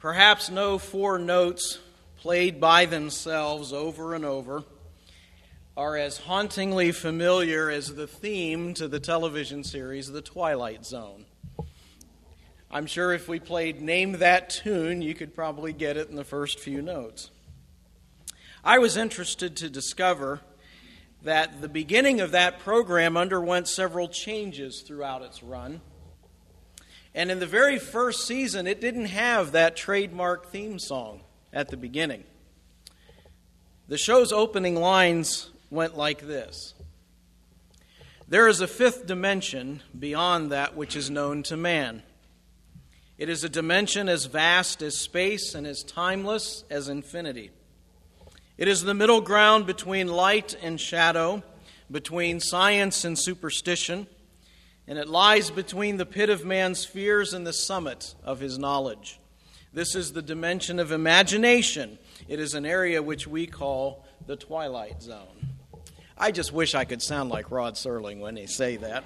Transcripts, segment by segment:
Perhaps no four notes played by themselves over and over are as hauntingly familiar as the theme to the television series The Twilight Zone. I'm sure if we played Name That Tune, you could probably get it in the first few notes. I was interested to discover that the beginning of that program underwent several changes throughout its run. And in the very first season, it didn't have that trademark theme song at the beginning. The show's opening lines went like this: "There is a fifth dimension beyond that which is known to man. It is a dimension as vast as space and as timeless as infinity. It is the middle ground between light and shadow, between science and superstition, and it lies between the pit of man's fears and the summit of his knowledge. This is the dimension of imagination. It is an area which we call the Twilight Zone." I just wish I could sound like Rod Serling when they say that.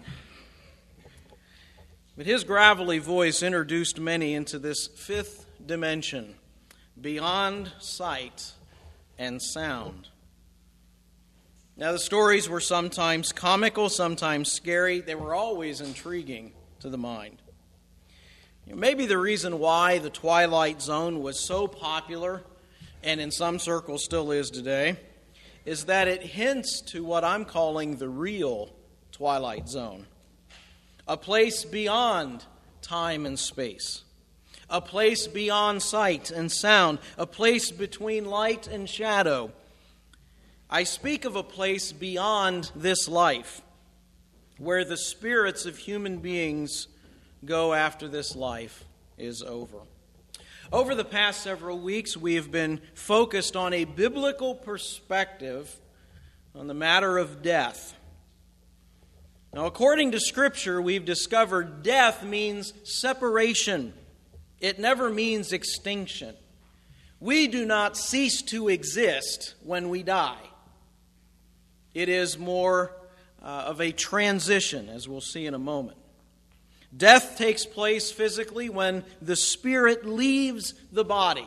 But his gravelly voice introduced many into this fifth dimension, beyond sight and sound. Now, the stories were sometimes comical, sometimes scary. They were always intriguing to the mind. Maybe the reason why the Twilight Zone was so popular, and in some circles still is today, is that it hints to what I'm calling the real Twilight Zone. A place beyond time and space. A place beyond sight and sound. A place between light and shadow. I speak of a place beyond this life, where the spirits of human beings go after this life is over. Over the past several weeks, we have been focused on a biblical perspective on the matter of death. Now, according to Scripture, we've discovered death means separation. It never means extinction. We do not cease to exist when we die. It is more of a transition, as we'll see in a moment. Death takes place physically when the spirit leaves the body.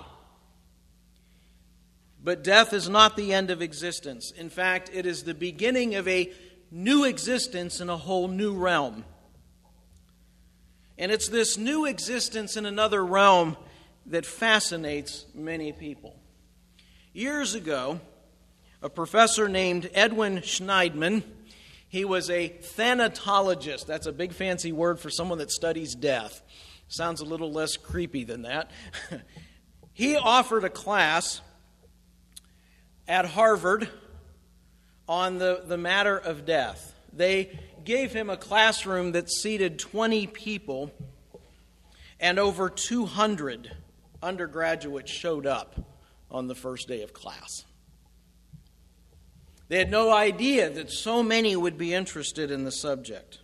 But death is not the end of existence. In fact, it is the beginning of a new existence in a whole new realm. And it's this new existence in another realm that fascinates many people. Years ago, a professor named Edwin Schneidman, he was a thanatologist. That's a big fancy word for someone that studies death. Sounds a little less creepy than that. He offered a class at Harvard on the matter of death. They gave him a classroom that seated 20 people, and over 200 undergraduates showed up on the first day of class. They had no idea that so many would be interested in the subject.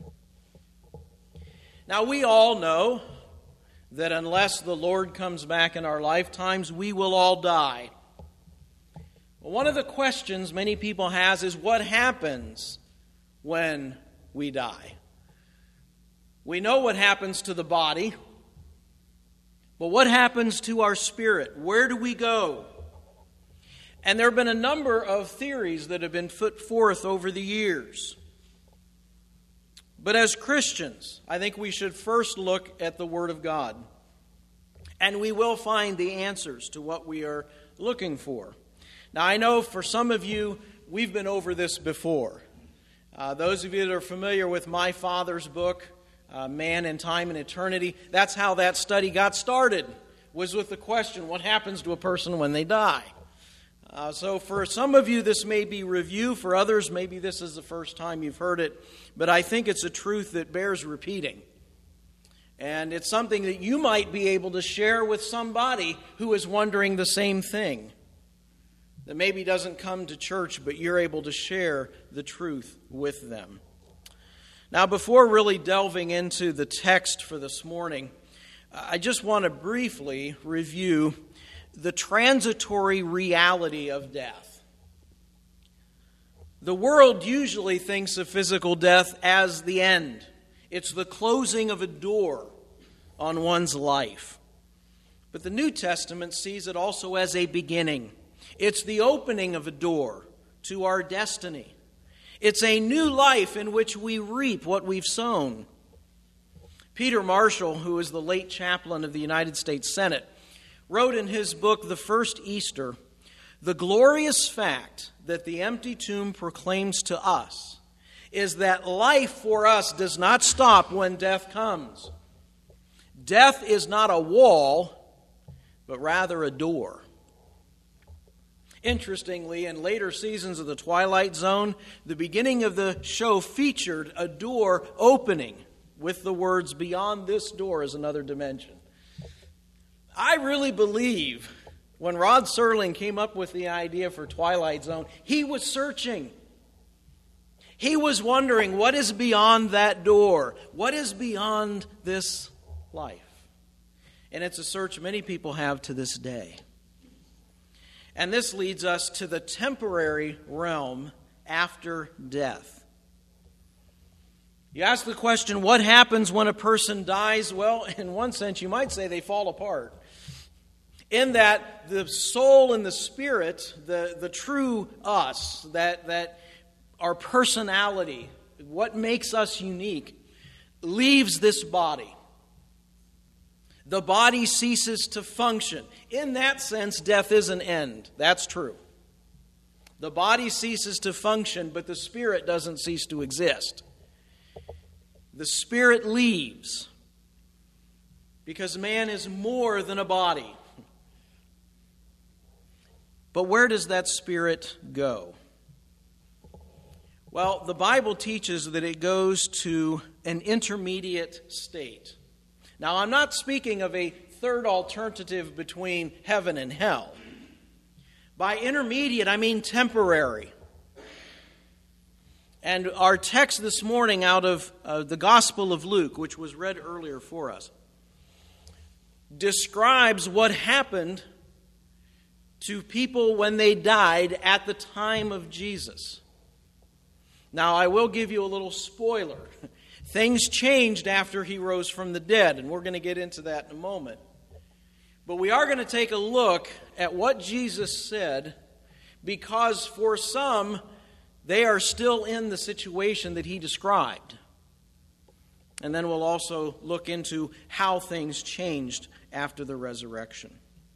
Now, we all know that unless the Lord comes back in our lifetimes, we will all die. Well, one of the questions many people has is what happens when we die? We know what happens to the body, but what happens to our spirit? Where do we go? And there have been a number of theories that have been put forth over the years. But as Christians, I think we should first look at the Word of God. And we will find the answers to what we are looking for. Now, I know for some of you, we've been over this before. Those of you that are familiar with my father's book, Man in Time and Eternity, that's how that study got started, was with the question, what happens to a person when they die? So for some of you, this may be review. For others, maybe this is the first time you've heard it. But I think it's a truth that bears repeating. And it's something that you might be able to share with somebody who is wondering the same thing. That maybe doesn't come to church, but you're able to share the truth with them. Now, before really delving into the text for this morning, I just want to briefly review the transitory reality of death. The world usually thinks of physical death as the end. It's the closing of a door on one's life. But the New Testament sees it also as a beginning. It's the opening of a door to our destiny. It's a new life in which we reap what we've sown. Peter Marshall, who is the late chaplain of the United States Senate, wrote in his book, The First Easter, "The glorious fact that the empty tomb proclaims to us is that life for us does not stop when death comes. Death is not a wall, but rather a door." Interestingly, in later seasons of The Twilight Zone, the beginning of the show featured a door opening with the words, "Beyond this door is another dimension." I really believe when Rod Serling came up with the idea for Twilight Zone, he was searching. He was wondering, what is beyond that door? What is beyond this life? And it's a search many people have to this day. And this leads us to the temporary realm after death. You ask the question, what happens when a person dies? Well, in one sense, you might say they fall apart. In that the soul and the spirit, the true us, that our personality, what makes us unique, leaves this body. The body ceases to function. In that sense, death is an end. That's true. The body ceases to function, but the spirit doesn't cease to exist. The spirit leaves because man is more than a body. But where does that spirit go? Well, the Bible teaches that it goes to an intermediate state. Now, I'm not speaking of a third alternative between heaven and hell. By intermediate, I mean temporary. And our text this morning out of the Gospel of Luke, which was read earlier for us, describes what happened to people when they died at the time of Jesus. Now, I will give you a little spoiler. Things changed after he rose from the dead, and we're going to get into that in a moment. But we are going to take a look at what Jesus said, because for some, they are still in the situation that he described. And then we'll also look into how things changed after the resurrection.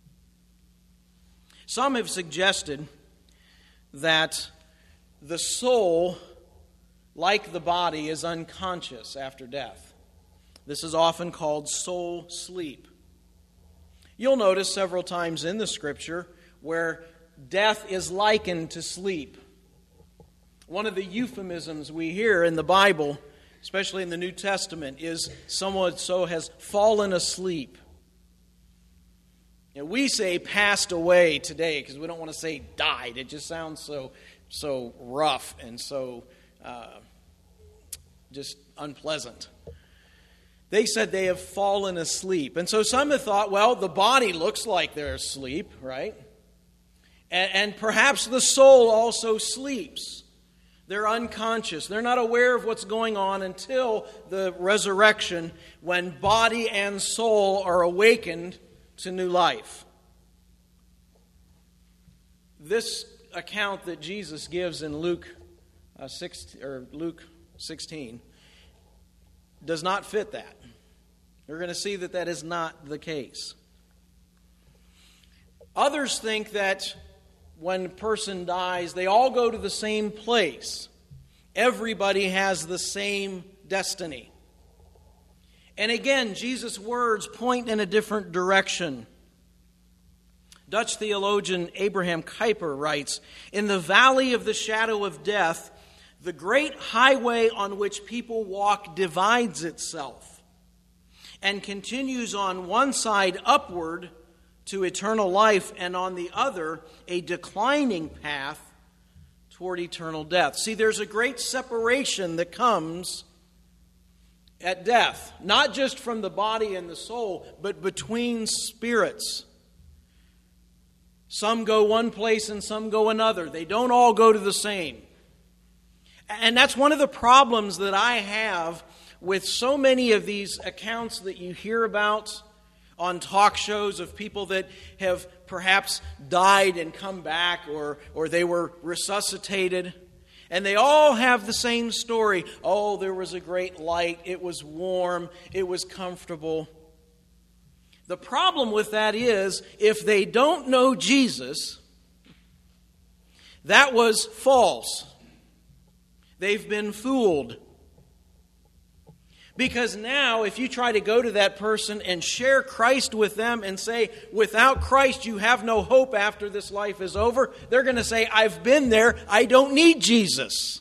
Some have suggested that the soul, like the body, is unconscious after death. This is often called soul sleep. You'll notice several times in the Scripture where death is likened to sleep. One of the euphemisms we hear in the Bible, especially in the New Testament, is someone so has fallen asleep. We say passed away today because we don't want to say died. It just sounds so rough and so just unpleasant. They said they have fallen asleep. And so some have thought, well, the body looks like they're asleep, right? And perhaps the soul also sleeps. They're unconscious. They're not aware of what's going on until the resurrection, when body and soul are awakened to new life. This account that Jesus gives in Luke 16 does not fit that. We're going to see that that is not the case. Others think that when a person dies, they all go to the same place. Everybody has the same destiny. And again, Jesus' words point in a different direction. Dutch theologian Abraham Kuyper writes, "In the valley of the shadow of death, the great highway on which people walk divides itself and continues on one side upward to eternal life, and on the other a declining path toward eternal death." See, there's a great separation that comes at death, not just from the body and the soul, but between spirits. Some go one place and some go another. They don't all go to the same. And that's one of the problems that I have with so many of these accounts that you hear about, on talk shows of people that have perhaps died and come back, or they were resuscitated. And they all have the same story. Oh, there was a great light. It was warm. It was comfortable. The problem with that is, if they don't know Jesus, that was false. They've been fooled. Because now, if you try to go to that person and share Christ with them and say, without Christ you have no hope after this life is over, they're going to say, I've been there, I don't need Jesus.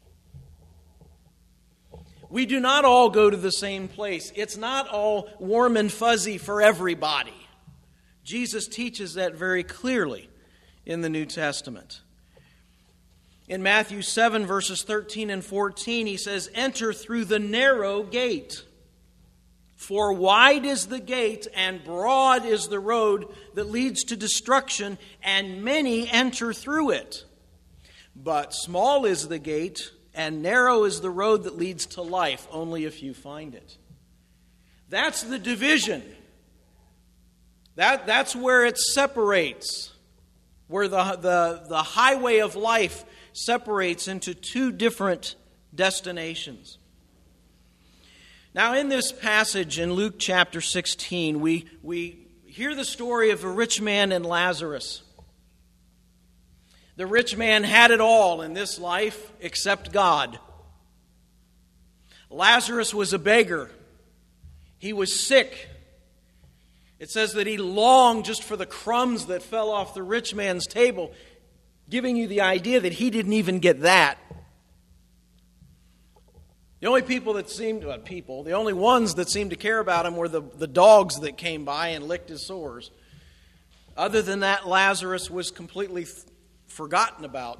We do not all go to the same place. It's not all warm and fuzzy for everybody. Jesus teaches that very clearly in the New Testament. In Matthew 7, verses 13 and 14, he says, enter through the narrow gate. For wide is the gate and broad is the road that leads to destruction, and many enter through it. But small is the gate and narrow is the road that leads to life. Only a few find it. That's the division. That's where it separates. Where the highway of life separates into two different destinations. Now, in this passage in Luke chapter 16, we hear the story of a rich man and Lazarus. The rich man had it all in this life except God. Lazarus was a beggar. He was sick. It says that he longed just for the crumbs that fell off the rich man's table, giving you the idea that he didn't even get that. The only the only ones that seemed to care about him were the dogs that came by and licked his sores. Other than that, Lazarus was completely forgotten about.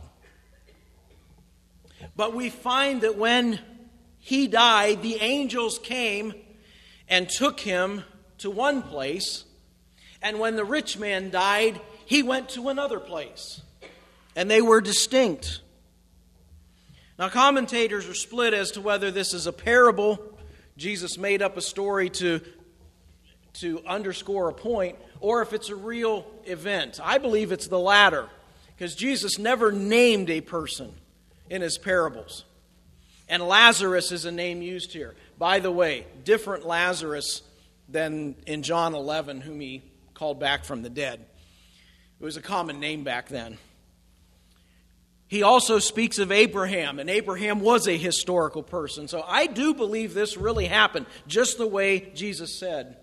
But we find that when he died, the angels came and took him to one place, and when the rich man died, he went to another place. And they were distinct. Now, commentators are split as to whether this is a parable. Jesus made up a story to underscore a point, or if it's a real event. I believe it's the latter, because Jesus never named a person in his parables. And Lazarus is a name used here. By the way, different Lazarus than in John 11, whom he called back from the dead. It was a common name back then. He also speaks of Abraham, and Abraham was a historical person. So I do believe this really happened, just the way Jesus said.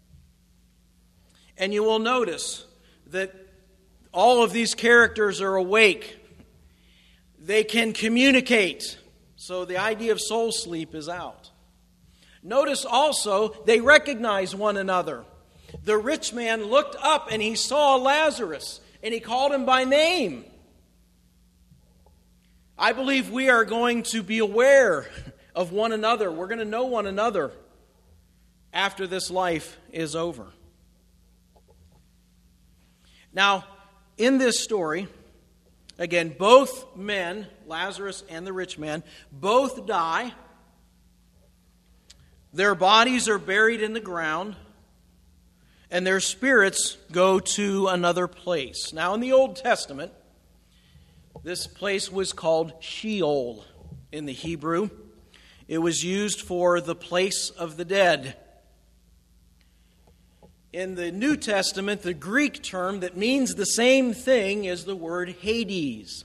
And you will notice that all of these characters are awake. They can communicate. So the idea of soul sleep is out. Notice also, they recognize one another. The rich man looked up and he saw Lazarus, and he called him by name. I believe we are going to be aware of one another. We're going to know one another after this life is over. Now, in this story, again, both men, Lazarus and the rich man, both die. Their bodies are buried in the ground, and their spirits go to another place. Now, in the Old Testament, this place was called Sheol in the Hebrew. It was used for the place of the dead. In the New Testament, the Greek term that means the same thing is the word Hades.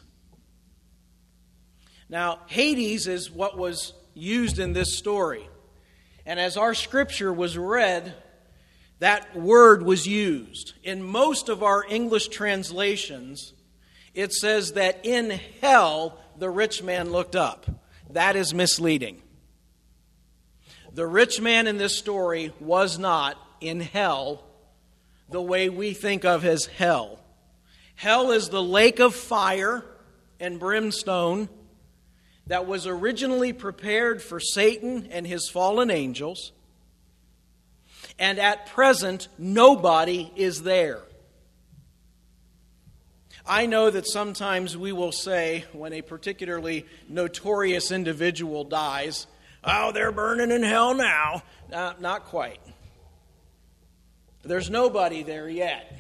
Now, Hades is what was used in this story. And as our scripture was read, that word was used. In most of our English translations, it says that in hell the rich man looked up. That is misleading. The rich man in this story was not in hell the way we think of as hell. Hell is the lake of fire and brimstone that was originally prepared for Satan and his fallen angels. And at present, nobody is there. I know that sometimes we will say, when a particularly notorious individual dies, oh, they're burning in hell now. Not quite. There's nobody there yet.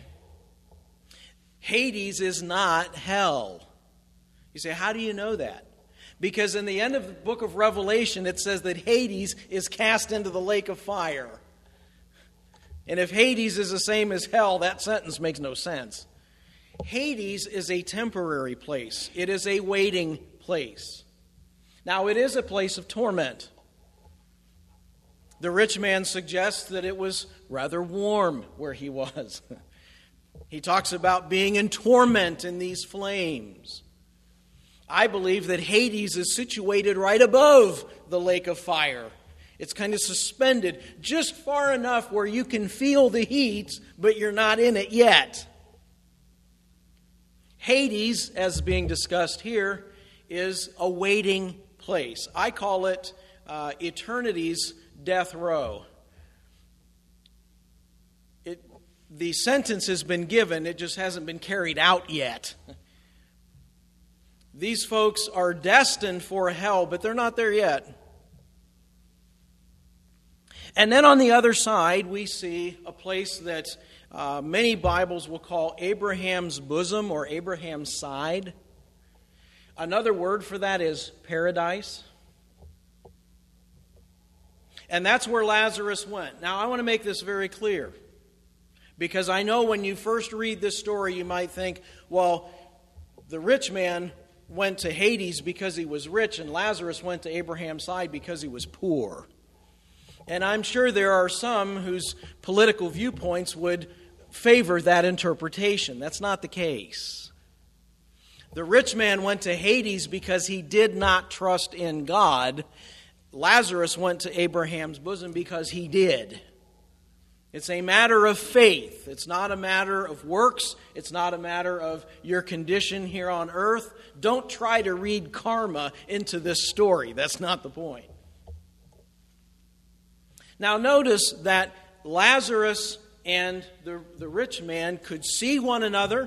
Hades is not hell. You say, how do you know that? Because in the end of the book of Revelation, it says that Hades is cast into the lake of fire. And if Hades is the same as hell, that sentence makes no sense. Hades is a temporary place. It is a waiting place. Now, it is a place of torment. The rich man suggests that it was rather warm where he was. He talks about being in torment in these flames. I believe that Hades is situated right above the lake of fire. It's kind of suspended just far enough where you can feel the heat, but you're not in it yet. Hades, as being discussed here, is a waiting place. I call it eternity's death row. The sentence has been given, it just hasn't been carried out yet. These folks are destined for hell, but they're not there yet. And then on the other side, we see a place that many Bibles will call Abraham's bosom or Abraham's side. Another word for that is paradise. And that's where Lazarus went. Now, I want to make this very clear, because I know when you first read this story, you might think, well, the rich man went to Hades because he was rich, and Lazarus went to Abraham's side because he was poor. And I'm sure there are some whose political viewpoints would favor that interpretation. That's not the case. The rich man went to Hades because he did not trust in God. Lazarus went to Abraham's bosom because he did. It's a matter of faith. It's not a matter of works. It's not a matter of your condition here on earth. Don't try to read karma into this story. That's not the point. Now notice that Lazarus and the rich man could see one another.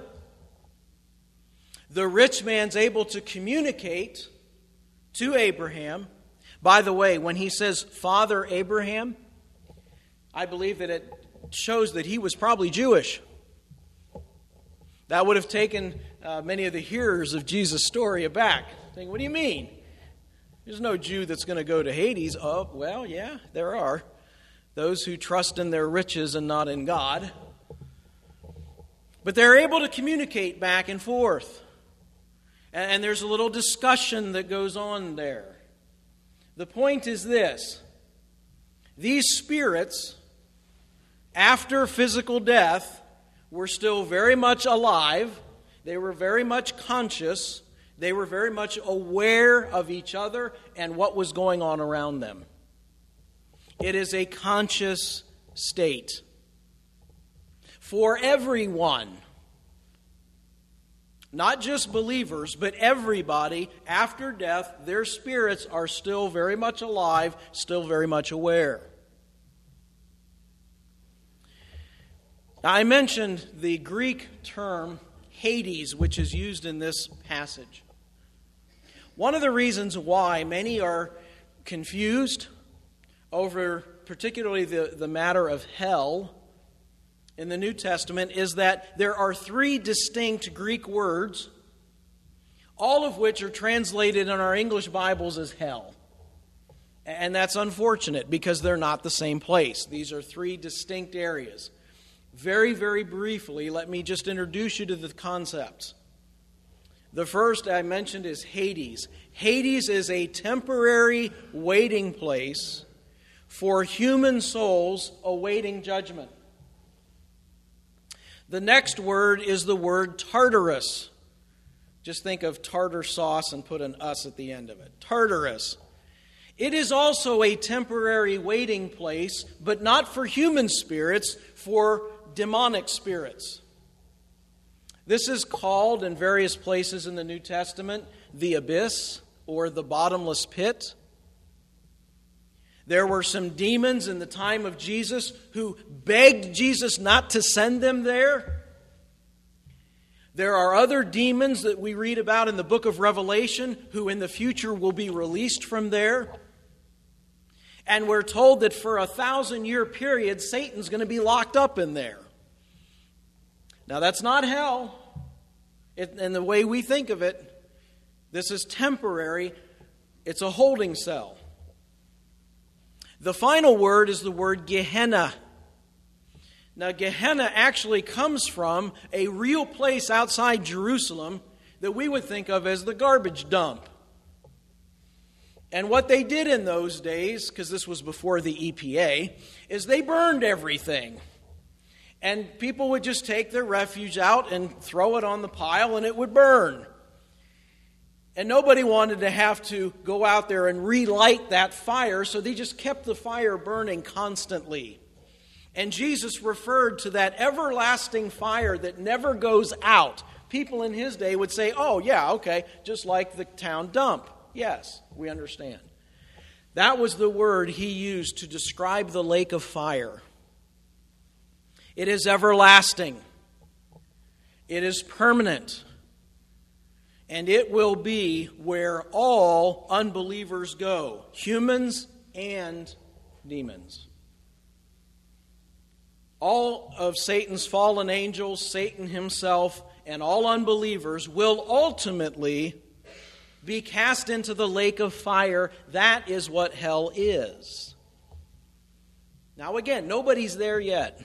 The rich man's able to communicate to Abraham. By the way, when he says, Father Abraham, I believe that it shows that he was probably Jewish. That would have taken many of the hearers of Jesus' story aback, saying, what do you mean? There's no Jew that's going to go to Hades. Oh, well, yeah, there are. Those who trust in their riches and not in God. But they're able to communicate back and forth. And there's a little discussion that goes on there. The point is this. These spirits, after physical death, were still very much alive. They were very much conscious. They were very much aware of each other and what was going on around them. It is a conscious state for everyone. Not just believers, but everybody. After death, their spirits are still very much alive, still very much aware. Now, I mentioned the Greek term Hades, which is used in this passage. One of the reasons why many are confused over particularly the matter of hell in the New Testament is that there are three distinct Greek words, all of which are translated in our English Bibles as hell. And that's unfortunate because they're not the same place. These are three distinct areas. Very, very briefly, let me just introduce you to the concepts. The first I mentioned is Hades. Hades is a temporary waiting place for human souls awaiting judgment. The next word is the word Tartarus. Just think of tartar sauce and put an us at the end of it. Tartarus. It is also a temporary waiting place, but not for human spirits, for demonic spirits. This is called in various places in the New Testament the abyss or the bottomless pit. There were some demons in the time of Jesus who begged Jesus not to send them there. There are other demons that we read about in the book of Revelation who in the future will be released from there. And we're told that for a 1,000-year period, Satan's going to be locked up in there. Now, that's not hell in the way we think of it. This is temporary. It's a holding cell. The final word is the word Gehenna. Now, Gehenna actually comes from a real place outside Jerusalem that we would think of as the garbage dump. And what they did in those days, because this was before the EPA, is they burned everything. And people would just take their refuse out and throw it on the pile, and it would burn. And nobody wanted to have to go out there and relight that fire, so they just kept the fire burning constantly. And Jesus referred to that everlasting fire that never goes out. People in his day would say, oh, yeah, okay, just like the town dump. Yes, we understand. That was the word he used to describe the lake of fire. It is everlasting. It is permanent. And it will be where all unbelievers go, humans and demons. All of Satan's fallen angels, Satan himself, and all unbelievers will ultimately be cast into the lake of fire. That is what hell is. Now again, nobody's there yet.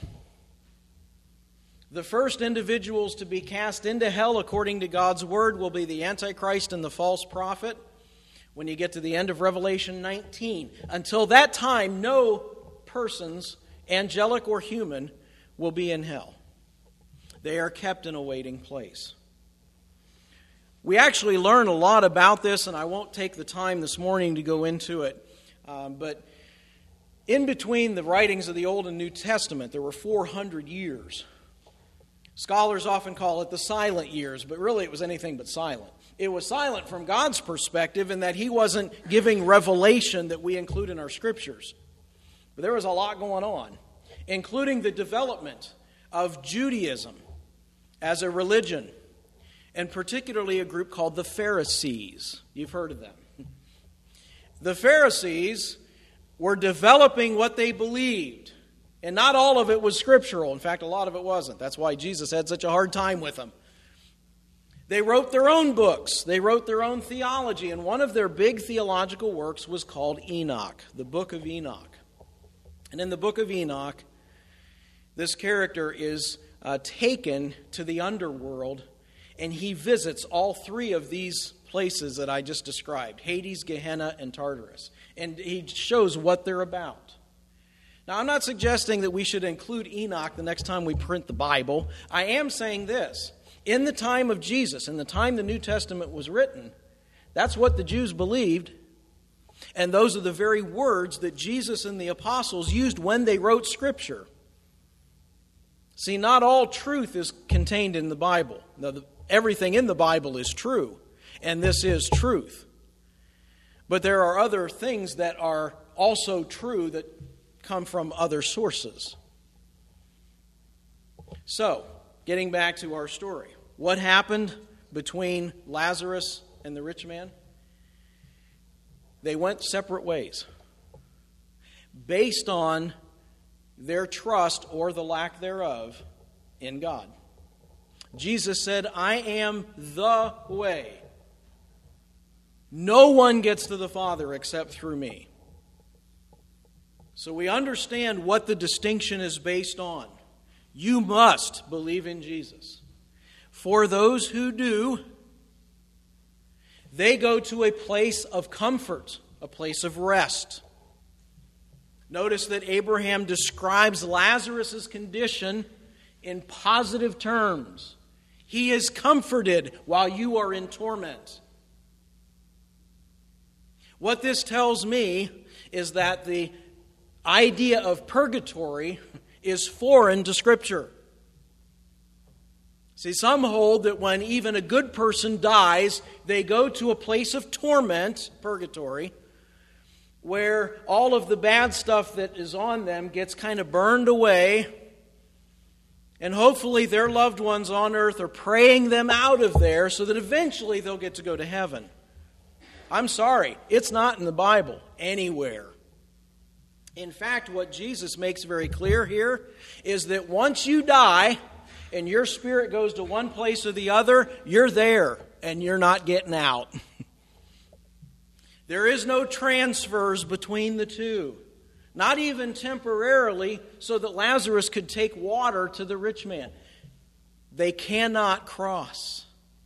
The first individuals to be cast into hell, according to God's word, will be the Antichrist and the false prophet when you get to the end of Revelation 19. Until that time, no persons, angelic or human, will be in hell. They are kept in a waiting place. We actually learn a lot about this, and I won't take the time this morning to go into it. But in between the writings of the Old and New Testament, there were 400 years. Scholars often call it the silent years, but really it was anything but silent. It was silent from God's perspective in that he wasn't giving revelation that we include in our scriptures. But there was a lot going on, including the development of Judaism as a religion, and particularly a group called the Pharisees. You've heard of them. The Pharisees were developing what they believed. And not all of it was scriptural. In fact, a lot of it wasn't. That's why Jesus had such a hard time with them. They wrote their own books. They wrote their own theology. And one of their big theological works was called Enoch, the Book of Enoch. And in the Book of Enoch, this character is taken to the underworld, and he visits all three of these places that I just described, Hades, Gehenna, and Tartarus. And he shows what they're about. Now, I'm not suggesting that we should include Enoch the next time we print the Bible. I am saying this. In the time of Jesus, in the time the New Testament was written, that's what the Jews believed. And those are the very words that Jesus and the apostles used when they wrote Scripture. See, not all truth is contained in the Bible. Now, everything in the Bible is true, and this is truth. But there are other things that are also true that come from other sources. So, getting back to our story. What happened between Lazarus and the rich man? They went separate ways based on their trust or the lack thereof in God. Jesus said, I am the way. No one gets to the Father except through me. So we understand what the distinction is based on. You must believe in Jesus. For those who do, they go to a place of comfort, a place of rest. Notice that Abraham describes Lazarus' condition in positive terms. He is comforted while you are in torment. What this tells me is that the idea of purgatory is foreign to Scripture. See, some hold that when even a good person dies, they go to a place of torment, purgatory, where all of the bad stuff that is on them gets kind of burned away, and hopefully their loved ones on earth are praying them out of there so that eventually they'll get to go to heaven. I'm sorry, it's not in the Bible anywhere. In fact, what Jesus makes very clear here is that once you die and your spirit goes to one place or the other, you're there and you're not getting out. There is no transfers between the two, not even temporarily, so that Lazarus could take water to the rich man. They cannot cross.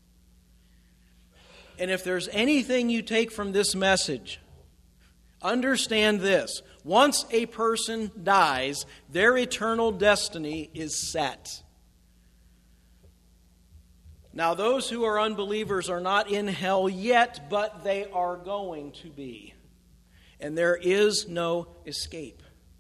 And if there's anything you take from this message, understand this. Once a person dies, their eternal destiny is set. Now, those who are unbelievers are not in hell yet, but they are going to be. And there is no escape.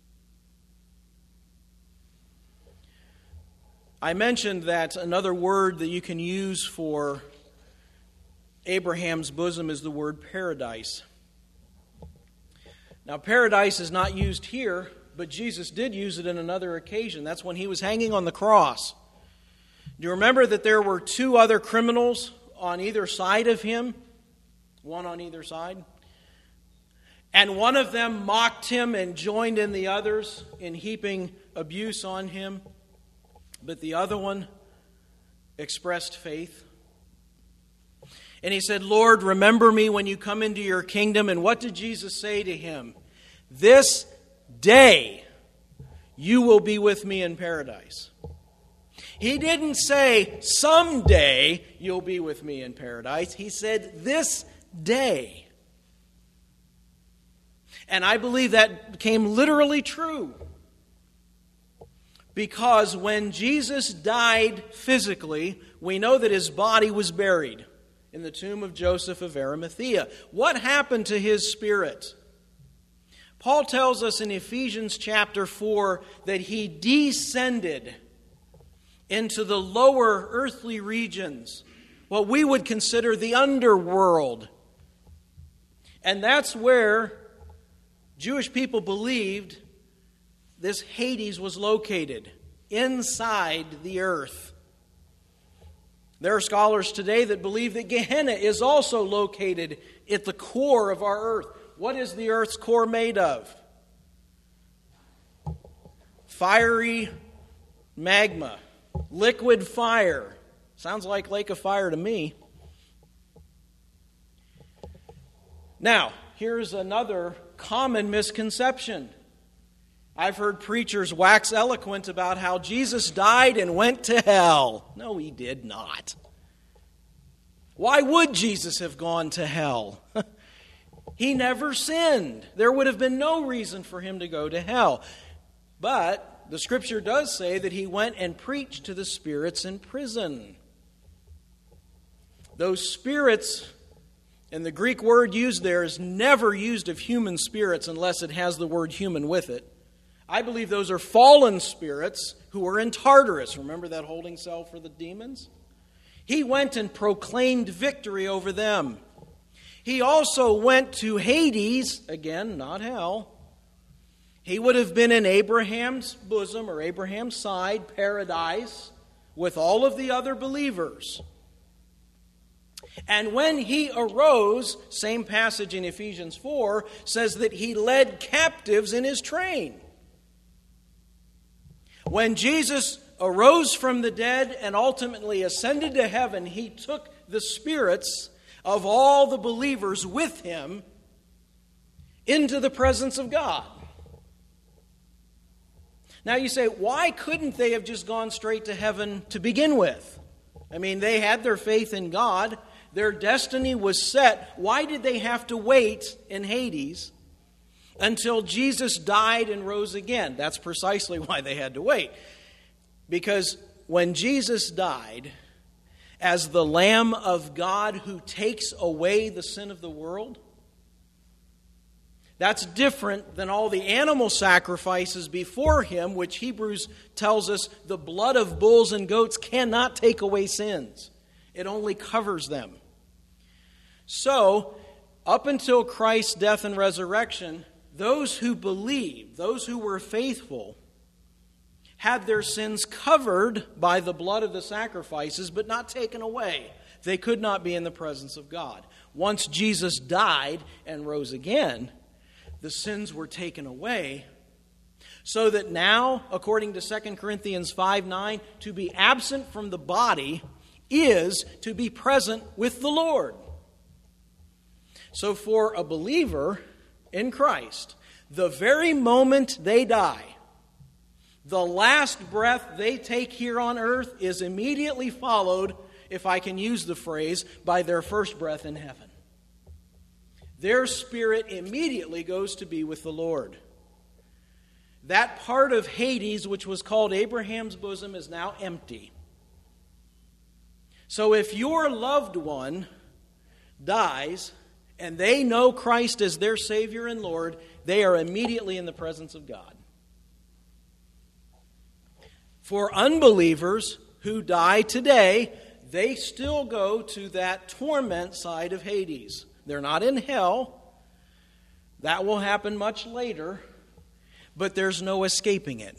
I mentioned that another word that you can use for Abraham's bosom is the word paradise. Now, paradise is not used here, but Jesus did use it in another occasion. That's when he was hanging on the cross. Do you remember that there were two other criminals on either side of him? One on either side. And one of them mocked him and joined in the others in heaping abuse on him. But the other one expressed faith. And he said, "Lord, remember me when you come into your kingdom." And what did Jesus say to him? "This day you will be with me in paradise." He didn't say, "Someday you'll be with me in paradise." He said, "This day." And I believe that became literally true. Because when Jesus died physically, we know that his body was buried in the tomb of Joseph of Arimathea. What happened to his spirit? Paul tells us in Ephesians chapter 4 that he descended into the lower earthly regions, what we would consider the underworld. And that's where Jewish people believed this Hades was located, inside the earth. There are scholars today that believe that Gehenna is also located at the core of our earth. What is the earth's core made of? Fiery magma, liquid fire. Sounds like lake of fire to me. Now, here's another common misconception. I've heard preachers wax eloquent about how Jesus died and went to hell. No, he did not. Why would Jesus have gone to hell? He never sinned. There would have been no reason for him to go to hell. But the Scripture does say that he went and preached to the spirits in prison. Those spirits, and the Greek word used there is never used of human spirits unless it has the word human with it. I believe those are fallen spirits who are in Tartarus. Remember that holding cell for the demons? He went and proclaimed victory over them. He also went to Hades, again, not hell. He would have been in Abraham's bosom or Abraham's side, paradise, with all of the other believers. And when he arose, same passage in Ephesians 4, says that he led captives in his train. When Jesus arose from the dead and ultimately ascended to heaven, he took the spirits of all the believers with him into the presence of God. Now you say, why couldn't they have just gone straight to heaven to begin with? I mean, they had their faith in God. Their destiny was set. Why did they have to wait in Hades until Jesus died and rose again? That's precisely why they had to wait. Because when Jesus died as the Lamb of God who takes away the sin of the world, that's different than all the animal sacrifices before him, which Hebrews tells us the blood of bulls and goats cannot take away sins. It only covers them. So, up until Christ's death and resurrection, those who believed, those who were faithful, had their sins covered by the blood of the sacrifices, but not taken away. They could not be in the presence of God. Once Jesus died and rose again, the sins were taken away, So that now, according to 2 Corinthians 5:9, to be absent from the body is to be present with the Lord. So for a believer in Christ, the very moment they die, the last breath they take here on earth is immediately followed, if I can use the phrase, by their first breath in heaven. Their spirit immediately goes to be with the Lord. That part of Hades, which was called Abraham's bosom, is now empty. So if your loved one dies and they know Christ as their Savior and Lord, they are immediately in the presence of God. For unbelievers who die today, they still go to that torment side of Hades. They're not in hell. That will happen much later, but there's no escaping it.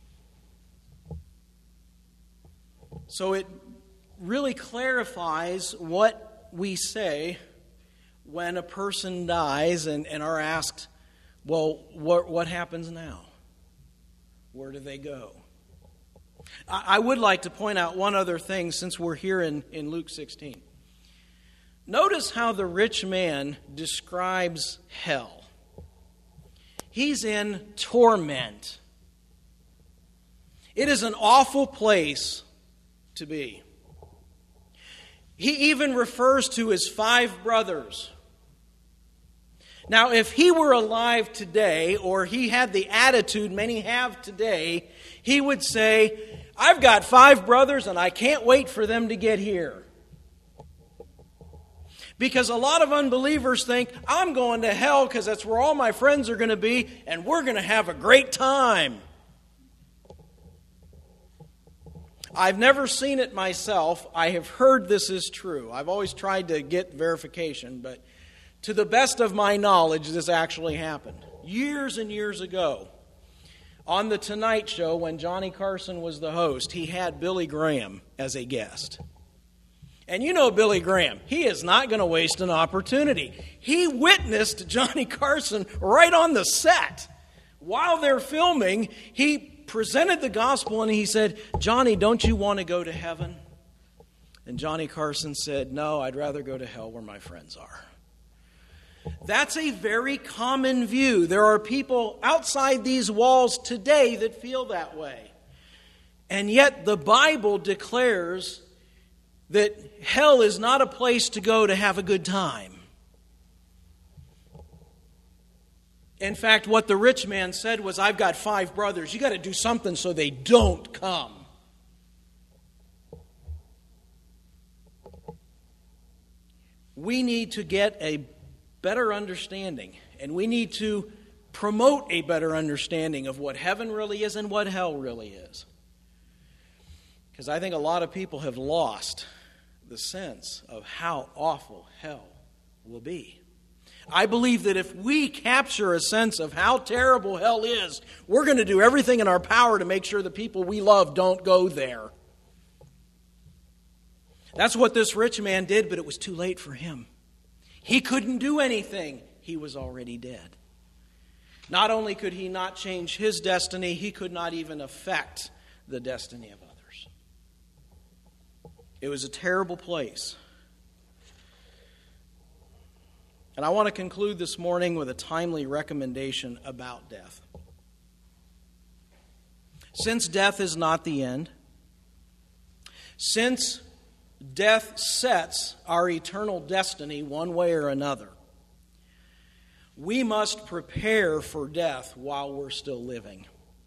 So it really clarifies what we say when a person dies and are asked, well, what happens now? Where do they go? I would like to point out one other thing since we're here in Luke 16. Notice how the rich man describes hell. He's in torment. It is an awful place to be. He even refers to his 5 brothers. Now, if he were alive today, or he had the attitude many have today, he would say, I've got 5 brothers and I can't wait for them to get here. Because a lot of unbelievers think, I'm going to hell because that's where all my friends are going to be and we're going to have a great time. I've never seen it myself. I have heard this is true. I've always tried to get verification, but to the best of my knowledge, this actually happened. Years and years ago, on The Tonight Show, when Johnny Carson was the host, he had Billy Graham as a guest. And you know Billy Graham, he is not going to waste an opportunity. He witnessed Johnny Carson right on the set. While they're filming, he presented the gospel and he said, Johnny, don't you want to go to heaven? And Johnny Carson said, no, I'd rather go to hell where my friends are. That's a very common view. There are people outside these walls today that feel that way. And yet the Bible declares that hell is not a place to go to have a good time. In fact, what the rich man said was, I've got 5 brothers. You got to do something so they don't come. We need to get a better understanding, and we need to promote a better understanding of what heaven really is and what hell really is. Because I think a lot of people have lost the sense of how awful hell will be. I believe that if we capture a sense of how terrible hell is, we're going to do everything in our power to make sure the people we love don't go there. That's what this rich man did, but it was too late for him. He couldn't do anything. He was already dead. Not only could he not change his destiny, he could not even affect the destiny of others. It was a terrible place. And I want to conclude this morning with a timely recommendation about death. Since death is not the end, since death sets our eternal destiny one way or another, we must prepare for death while we're still living.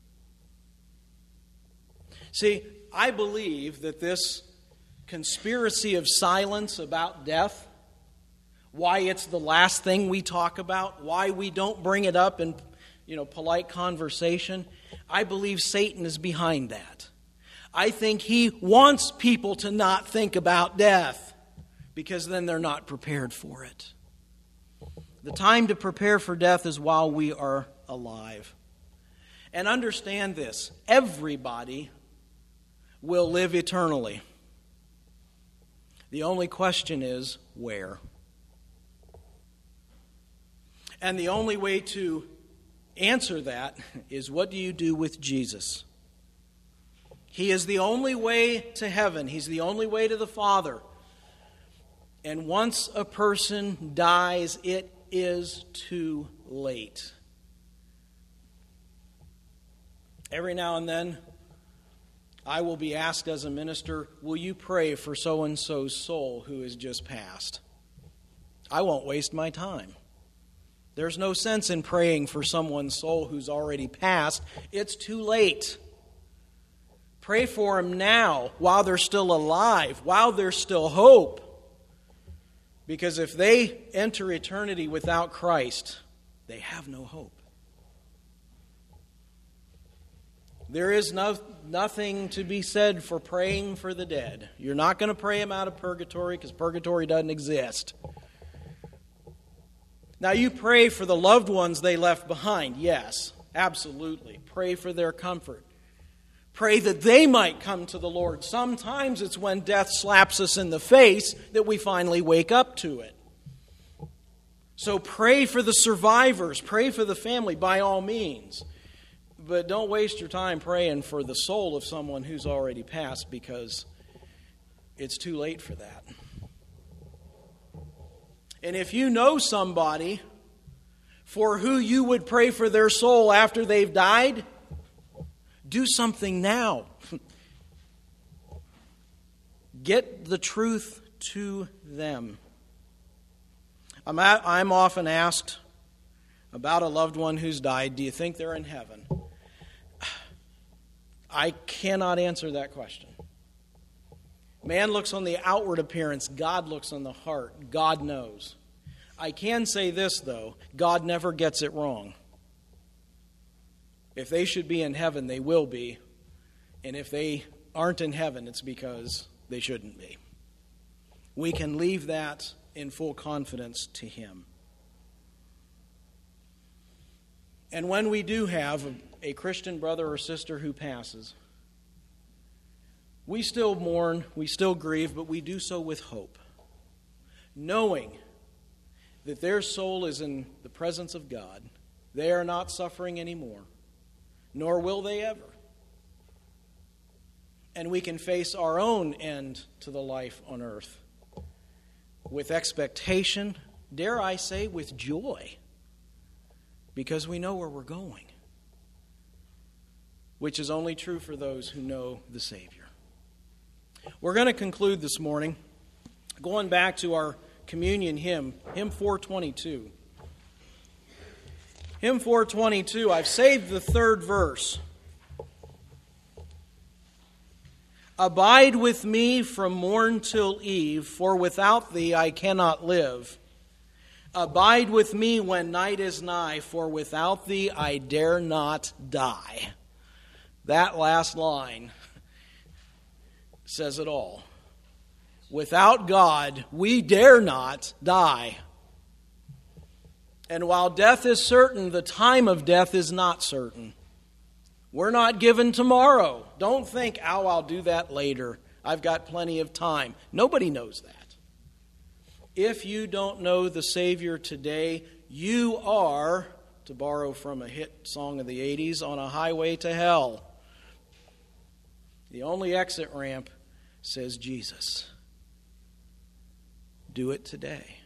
See, I believe that this conspiracy of silence about death, why it's the last thing we talk about, why we don't bring it up in polite conversation, I believe Satan is behind that. I think he wants people to not think about death because then they're not prepared for it. The time to prepare for death is while we are alive. And understand this, everybody will live eternally. The only question is, where? And the only way to answer that is, what do you do with Jesus? He is the only way to heaven. He's the only way to the Father. And once a person dies, it is too late. Every now and then, I will be asked as a minister, will you pray for so-and-so's soul who has just passed? I won't waste my time. There's no sense in praying for someone's soul who's already passed. It's too late. Pray for them now, while they're still alive, while there's still hope. Because if they enter eternity without Christ, they have no hope. There is nothing to be said for praying for the dead. You're not going to pray them out of purgatory because purgatory doesn't exist. Now, you pray for the loved ones they left behind. Yes, absolutely. Pray for their comfort. Pray that they might come to the Lord. Sometimes it's when death slaps us in the face that we finally wake up to it. So pray for the survivors. Pray for the family by all means. But don't waste your time praying for the soul of someone who's already passed, because it's too late for that. And if you know somebody for who you would pray for their soul after they've died, do something now. Get the truth to them. I'm often asked about a loved one who's died, do you think they're in heaven? I cannot answer that question. Man looks on the outward appearance. God looks on the heart. God knows. I can say this, though. God never gets it wrong. If they should be in heaven, they will be. And if they aren't in heaven, it's because they shouldn't be. We can leave that in full confidence to Him. And when we do have a Christian brother or sister who passes, we still mourn, we still grieve, but we do so with hope, knowing that their soul is in the presence of God. They are not suffering anymore, nor will they ever. And we can face our own end to the life on earth with expectation, dare I say, with joy, because we know where we're going, which is only true for those who know the Savior. We're going to conclude this morning going back to our communion hymn, hymn 422. Hymn 422, I've saved the third verse. Abide with me from morn till eve, for without thee I cannot live. Abide with me when night is nigh, for without thee I dare not die. That last line says it all. Without God, we dare not die. And while death is certain, the time of death is not certain. We're not given tomorrow. Don't think, oh, I'll do that later. I've got plenty of time. Nobody knows that. If you don't know the Savior today, you are, to borrow from a hit song of the 80s, on a highway to hell. The only exit ramp says Jesus. Do it today.